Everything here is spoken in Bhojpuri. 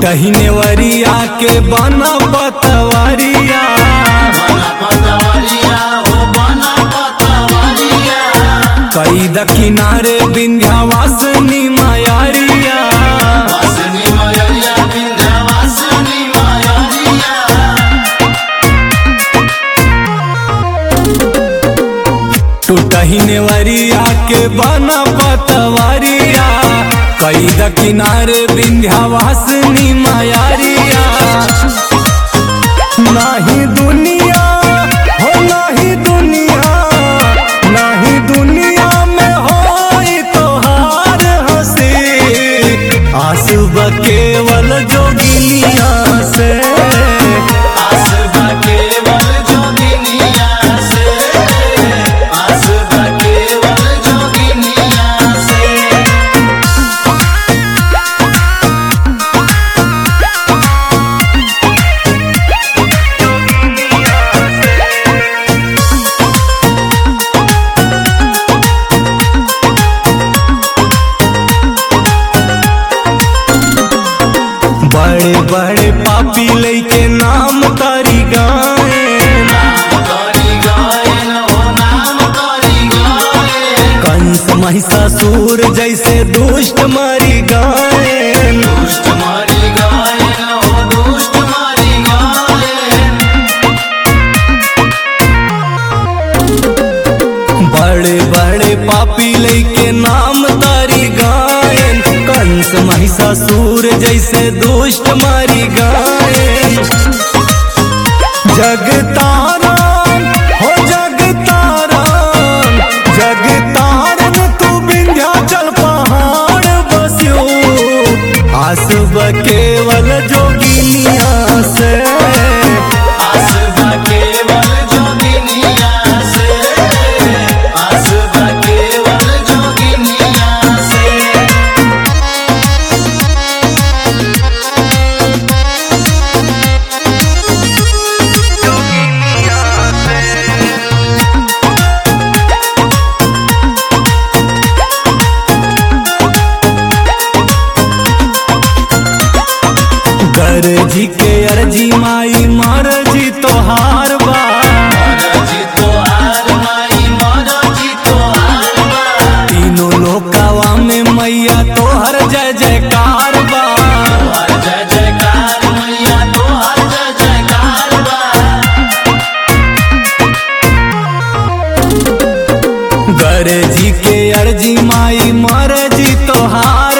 टूटही नेवरिया के बना पतवरिया कई द किनारे विंध्यावासिनी मायारिया टूटही नेवरिया के बना पतवरिया कई द किनारे विंध्यावासिनी मायारिया नाही दुनिया हो नाही दुनिया नाही दुनिया में होई तोहार हंसी आंसू केवल जोगिनिया से बड़े बड़े पापी लेके नाम तारी गाए कंस महिषासुर जैसे दुष्ट मारी गाए बड़े बड़े पापी लेके नाम तारी गायन कंस महिषासुर जैसे दुष्ट मारी गायन जगतारण हो जगतारण जगतारण तू विंध्याचल पहाड़ बस्यो आसब केवल जोगिनिया से जी के अर्जी माई मरजी तोहार बा तीनों लोकावा में मैया तोहर जय जयकार बा गरे जी के अर्जी माई मरजी तोहार